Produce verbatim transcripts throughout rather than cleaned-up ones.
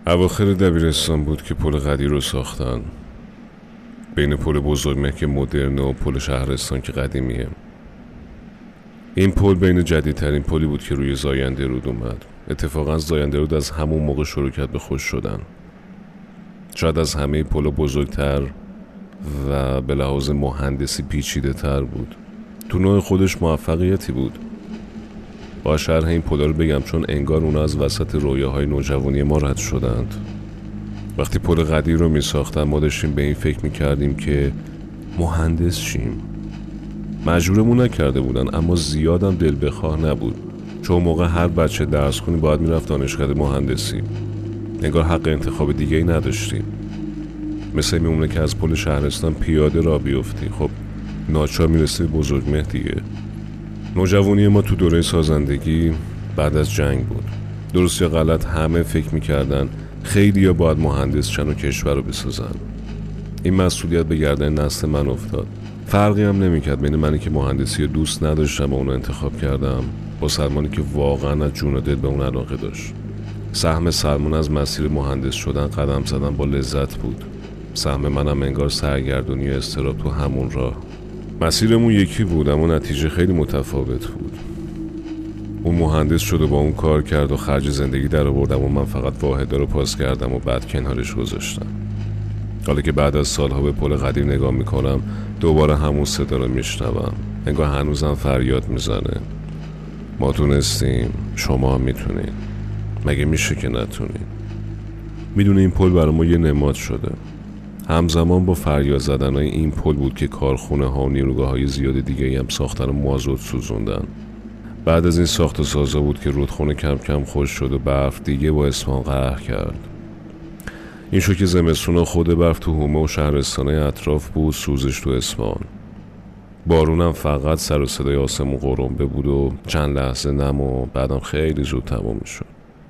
اواخر دبیرستان بود که پل قدیر رو ساختن، بین پل بزرگمه که مدرنه و پل شهرستان که قدیمیه. این پل بین جدیدترین پلی بود که روی زاینده رود اومد. اتفاقا زاینده رود از همون موقع شروع کرد به خوش شدن. شاید از همه پل بزرگتر و به لحاظ مهندسی پیچیده تر بود. تو نوع خودش موفقیتی بود. با شرح این پلا رو بگم چون انگار اونا از وسط رویاهای نوجوانی ما رد شدند. وقتی پل قدیر رو می ساختن ما داشتیم به این فکر می کردیم که مهندس شیم. مجبورمون نکرده بودن، اما زیادم دل بخواه نبود، چون موقع هر بچه درس خونی باید میرفت دانشگاه مهندسی. انگار حق انتخاب دیگه ای نداشتیم. مثل میمونه که از پل شهرستان پیاده را بیفتی، خب ناچار میرسی بزرگمه دیگه. نوجوانی ما تو دوره سازندگی بعد از جنگ بود. درست یا غلط همه فکر میکردن خیلی یا باید مهندس شن و کشور رو بسازن. این مسئولیت به گردن نسل من افتاد. فرقی هم نمیکرد بین منی که مهندسی دوست نداشتم و اونو انتخاب کردم با سلمانی که واقعا از جون و دل به اون علاقه داشت. سهم سلمان از مسیر مهندس شدن قدم زدن با لذت بود. سهم منم انگار سرگردونی و اضطراب تو همون راه. مسیرمون یکی بود اما نتیجه خیلی متفاوت بود. اون مهندس شد و با اون کار کرد و خرج زندگی در آوردم و من فقط واحدا رو پاس کردم و بعد کنارش گذاشتم. حالا که بعد از سالها به پل قدیر نگاه میکنم دوباره همون صدا رو میشنوم. انگار هنوزم فریاد میزنه ما تونستیم، شما هم میتونین. مگه میشه که نتونین؟ میدونه این پل برای ما یه نماد شده. همزمان با فریاد زدنهای این پل بود که کارخونه ها و نیروگاه های زیاد دیگه هم ساختن و مازوت سوزوندن. بعد از این ساخت و سازا بود که رودخونه کم کم خوش شد و برف دیگه با اصفهان قهر کرد. این شو که زمستونا خود برف تو هومه و شهرستانه اطراف بود، سوزش تو اصفهان. بارونم فقط سر و صدای آسمون قرنبه بود و چند لحظه نم و بعدم خیلی زود تمام شد.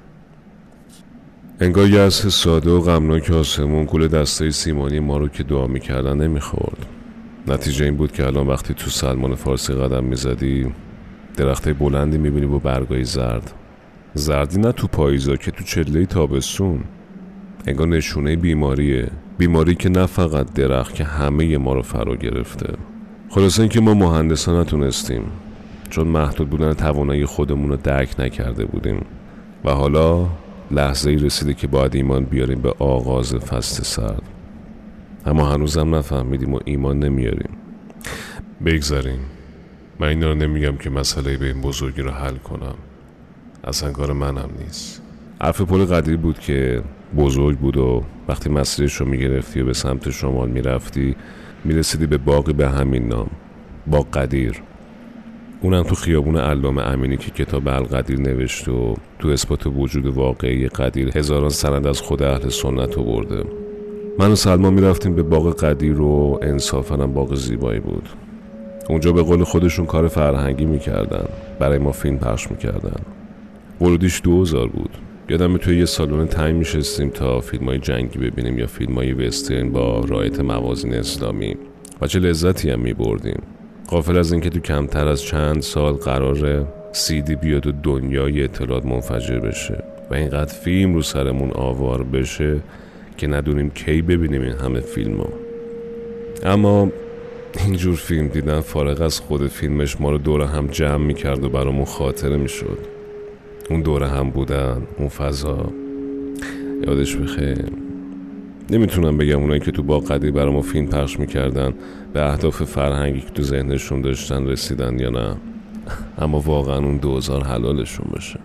انگار یه حس ساده و غمناک آسمون گل دستای سیمانی ما رو که دعا میکردن نمیخورد. نتیجه این بود که الان وقتی تو سلمان فارسی قدم میزدی درختای بلندی میبینی با برگای زرد. زردی نه تو پاییزا که تو چله تابستون. انگار نشونه بیماریه، بیماری که نه فقط درخت که همه ما رو فرا گرفته. خلاصه این که ما مهندسا نتونستیم چون محدود بودن توانایی خودمون رو درک نکرده بودیم و حالا لحظه ای رسیده که باید ایمان بیاریم به آغاز فصل سرد. اما هنوزم نفهمیدیم و ایمان نمیاریم. بگذاریم. من اینا رو نمیگم که مسئله به این بزرگی رو حل کنم، اصلا کار منم نیست. حرف پل قدیر بود که بزرگ بود و وقتی مسیرش رو میگرفتی و به سمت شمال میرفتی میرسیدی به باقی به همین نام، باغ قدیر. اونم تو خیابون علامه امینی که کتاب القدیر نوشته و تو اثبات وجود واقعی قدیر هزاران سند از خود اهل سنت آورده. من و سلمان میرفتیم به باغ قدیر و انصافاً هم باغ زیبایی بود. اونجا به قول خودشون کار فرهنگی میکردن، برای ما فیلم پخش میکردن. ورودیش دو هزار بود. یادم توی یه سالن تنگ میشستیم تا فیلمای جنگی ببینیم یا فیلمای وسترن با رعایت موازین اسلامی و چه لذتی هم میبردیم. غافل از اینکه تو کمتر از چند سال قراره سیدی بیاد و دنیای اطلاعات منفجر بشه و اینقدر فیلم رو سرمون آوار بشه که ندونیم کی ببینیم این همه فیلمو. اما اینجور فیلم دیدن فارغ از خود فیلمش ما رو دور هم جمع میکرد و برامون خاطره میشد. اون دوره هم بودن، اون فضا، یادش بخیر. نمیتونم بگم اونایی که تو باغ قدیر برای ما فیلم پخش میکردن به اهداف فرهنگی که تو ذهنشون داشتن رسیدن یا نه، اما واقعا اون دوزار حلالشون بشه.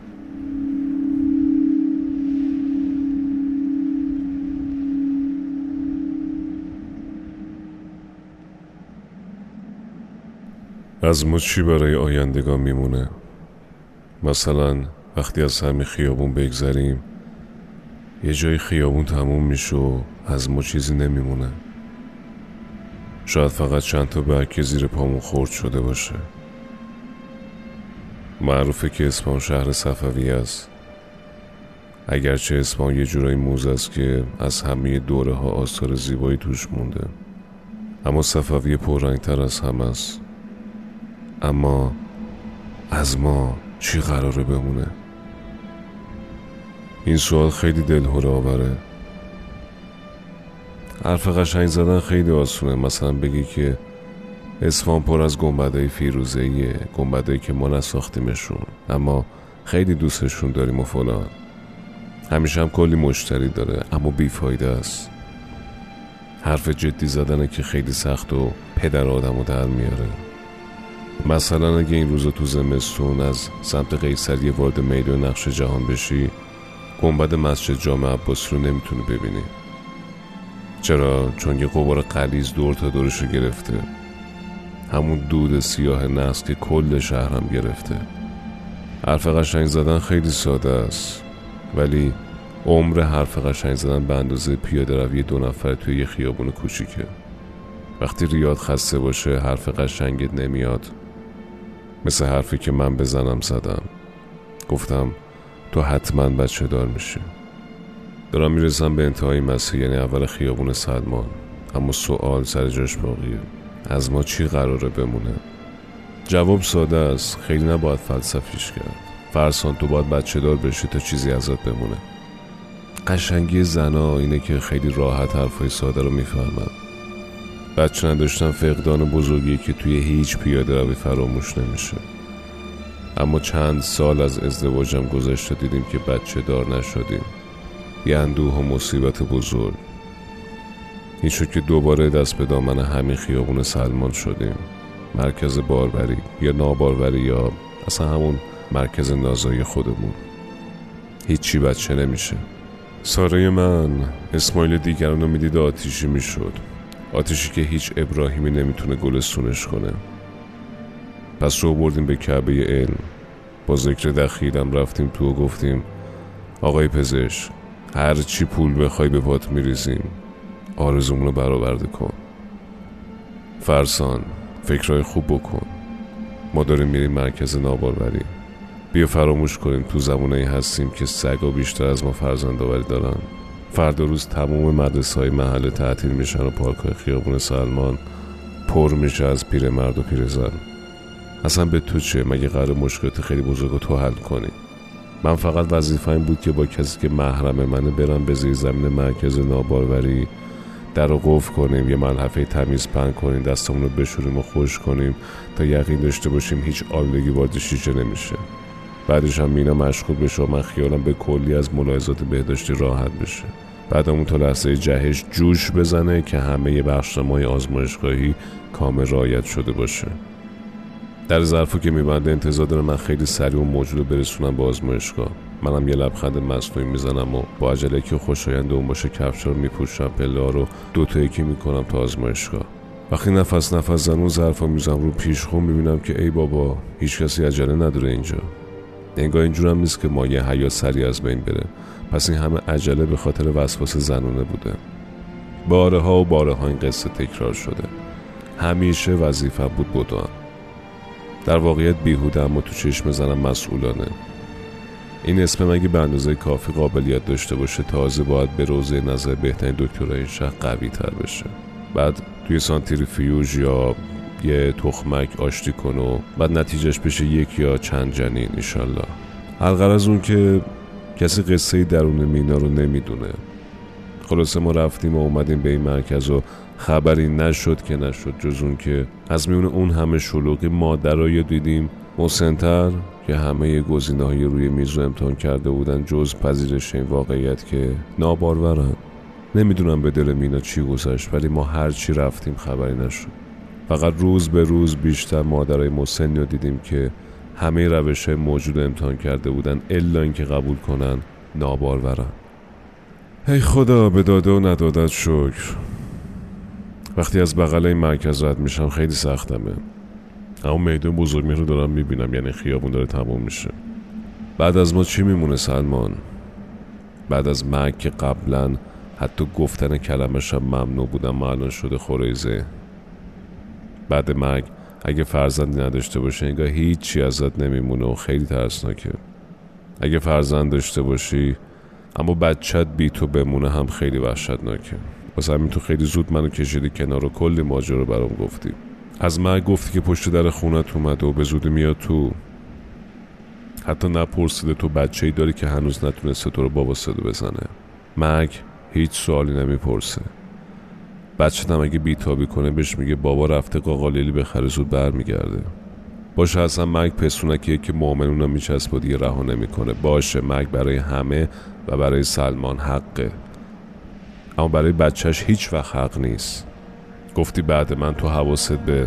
از ما چی برای آیندگان میمونه؟ مثلا وقتی از همین خیابون بگذریم یه جای خیابون تموم میشه و از ما چیزی نمیمونه. شاید فقط چند تا برگ زیر پامون خرد شده باشه. معروفه که اصفهان شهر صفوی است. اگرچه اصفهان یه جورایی موزه است که از همه دوره ها آثار زیبایی توش مونده، اما صفوی پررنگتر از همه است. اما از ما چی قراره بمونه؟ این سوال خیلی دلهره آوره. حرف قشنگ زدن خیلی آسونه. مثلا بگی که اصفهان پر از گنبدهای فیروزه‌ایه، گنبدهایی که ما نساختیمشون اما خیلی دوستشون داریم و فلان. همیشه هم کلی مشتری داره اما بیفایده است. حرف جدی زدنه که خیلی سخت و پدر آدمو در میاره. مثلا اگه این روزا تو زمستون از سمت قیصریه وارد میدان نقش جهان بشی، گنبد مسجد جامع عباسی رو نمیتونی ببینی. چرا؟ چون یه غبار غلیظ دور تا دورشو گرفته، همون دود سیاه نحس که کل شهرم گرفته. حرف قشنگ زدن خیلی ساده است، ولی عمر حرف قشنگ زدن به اندازه پیاده روی دو نفر توی یه خیابون کوچیکه. وقتی ریاد خسته باشه حرف قشنگت نمیاد. مثل حرفی که من بزنم زدم. گفتم تو حتما بچه دار میشی. دارم میرسم به انتهای مسیر، یعنی اول خیابون سلمان. اما سوال سر جاش باقیه. از ما چی قراره بمونه؟ جواب ساده است، خیلی نباید فلسفیش کرد. فرسان تو باید بچه دار بشی تا چیزی ازت بمونه. قشنگی زنا اینه که خیلی راحت حرفای ساده رو میفهمن. بچه نداشتن فقدان بزرگی که توی هیچ پیاده روی فراموش نمیشه. اما چند سال از ازدواجم گذشته دیدیم که بچه دار نشدیم. یه اندوه و مصیبت بزرگ. این شد که دوباره دست به دامن همین خیابون سلمان شدیم. مرکز باربری یا ناباربری یا اصلا همون مرکز نازایی خودمون. هیچی بچه نمیشه. ساره من اسماعیل دیگران رو میدید آتیشی میشد. آتیشی که هیچ ابراهیمی نمیتونه گلستونش کنه. پس رو بردیم به کعبه علم. با ذکر دخیلم رفتیم تو و گفتیم آقای پزشک، هر چی پول بخوای به پات میریزیم، آرزومون رو برآورده کن. فرسان، فکرهای خوب بکن. ما داریم میریم مرکز ناباربری. بیا فراموش کنیم تو زمانه‌ای هستیم که سگا بیشتر از ما فرزندآوری دارن. فردا روز تمام مدرسه‌های محله تعطیل میشن و پارک‌های خیابون سلمان پر میشه از پیرمرد و پیرزن. اصلا به تو چه؟ مگه قرار مشکلات خیلی بزرگ تو حل کنی؟ من فقط وظیفه‌ام بود که با کسی که محرم منه برم به زیر زمین مرکز ناباربری، در رو قفل کنیم، یه ملحفه تمیز پهن کنیم، دستمون رو بشوریم و خوش کنیم تا یقین داشته باشیم هیچ آلودگی وارد شیشه نمیشه. بعدش هم مینا مشغول بشه و من خیالم به کلی از ملاحظات بهداشتی راحت بشه. بعدمون تا لحظه جهش جوش بزنه که همه بخشنامه‌های آزمایشگاهی کامل رعایت شده باشه. در ظرفو که میبنده انتظار داره من خیلی سریع و موجود برسونم به آزمایشگاه. منم یه لبخند مصنوعی میزنم و با عجله که خوشایند اون باشه کفشا رو میپوشم، پله رو دو تا یکی میکنم تا آزمایشگاه. وقتی نفس نفس زنون ظرفو میزنم رو پیشخون میبینم که ای بابا هیچ کسی عجله نداره اینجا. انگار اینجورم نیست که مایه حیات سریع از بین بره. پس این همه عجله به خاطر وسواس زنونه بوده. بارها و بارها این قصه تکرار شده. همیشه وظیفه بود بدوم. در واقعیت بیهوده اما تو چشم زنم مسئولانه. این اسم مگه به اندازه کافی قابلیت داشته باشه تازه باید به روزه نظر بهترین دکترای این شهر قوی تر بشه. بعد توی سانتریفیوژ یا یه تخمک آشتی کن و بعد نتیجهش بشه یک یا چند جنین انشالله. الغرض اون که کسی قصه درون مینا رو نمیدونه. خلاصه ما رفتیم و اومدیم به این مرکز و خبری نشد که نشد جز اون که از میون اون همه شلوغی مادرایی دیدیم مسن‌تر که همه گزینه‌های روی میز رو امتحان کرده بودن جز پذیرش این واقعیت که نابارورن. نمیدونم به دل مینا چی گذشت ولی ما هر چی رفتیم خبری نشد. فقط روز به روز بیشتر مادرای مسنی رو دیدیم که همه روش‌های موجود امتحان کرده بودن الا اینکه قبول کنن نابارورن. ای خدا به داده و ندادت شکر. وقتی از بغل این مرکز رد میشم خیلی سختمه. اما میدون بزرگمی رو دارم میبینم، یعنی خیابون داره تموم میشه. بعد از ما چی میمونه سلمان؟ بعد از مرگ که قبلا حتی گفتن کلمش هم ممنوع بودم ما الان شده خوریزه. بعد مرگ اگه فرزندی نداشته باشه انگار هیچی ازت نمیمونه و خیلی ترسناکه. اگه فرزند داشته باشی اما بچت بی تو بمونه هم خیلی وحشتناکه. واسه همین تو خیلی زود منو کشیدی کنار و کلی ماجرا برام گفتی. از مرگ گفتی که پشت در خونت اومده و به زودی میاد تو. حتی نپرسیده تو بچه‌ای داری که هنوز نتونسته تو رو بابا صدا بزنه. مرگ هیچ سوالی نمیپرسه. بچه هم اگه بیتابی کنه بهش میگه بابا رفته قاقالیلی بخره زود برمیگرده. باشه اصلا مرگ پسونکیه که مؤمنونا میچسبه و دیگه رها نمیکنه. باشه مرگ برای همه و برای سلمان حقه، اما برای بچهش هیچ وقت حق نیست. گفتی بعد من تو حواست به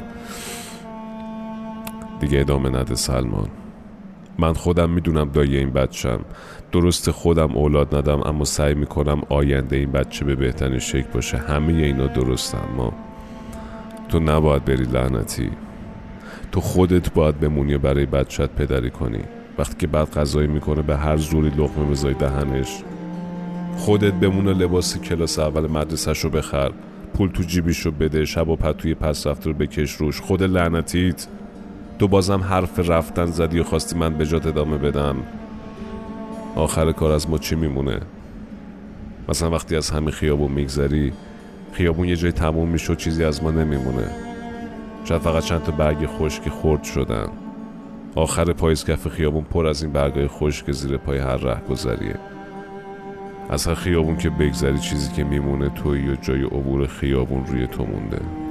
دیگه ادامه نده سلمان. من خودم میدونم دایی این بچم، درست خودم اولاد ندم اما سعی میکنم آینده این بچه به بهترین شکل باشه. همه اینا درسته، اما تو نباید بری لعنتی. تو خودت باید بمونی برای بچت پدری کنی. وقتی که بعد غذایی میکنه به هر زوری لقمه بذاری دهنش. خودت بمونه لباس کلاس اول مدرسه‌ش رو بخر، پول تو جیبیش رو بده، شب و پتوی پس رفته رو بکش روش. خود لعنتیت تو بازم حرف رفتن زدی و خواستی من به جات ادامه بدم. آخر کار از ما چی میمونه؟ مثلا وقتی از همین خیابون میگذری، خیابون یه جای تموم میشه، چیزی از ما نمیمونه. شاید فقط چند تا برگ خشک خرد شدن. آخر پاییز کف خیابون پر از این برگای خشک زیر پای هر رهگذریه. از هر خیابون که بگذری چیزی که میمونه تویی و جای عبور خیابون روی تو مونده.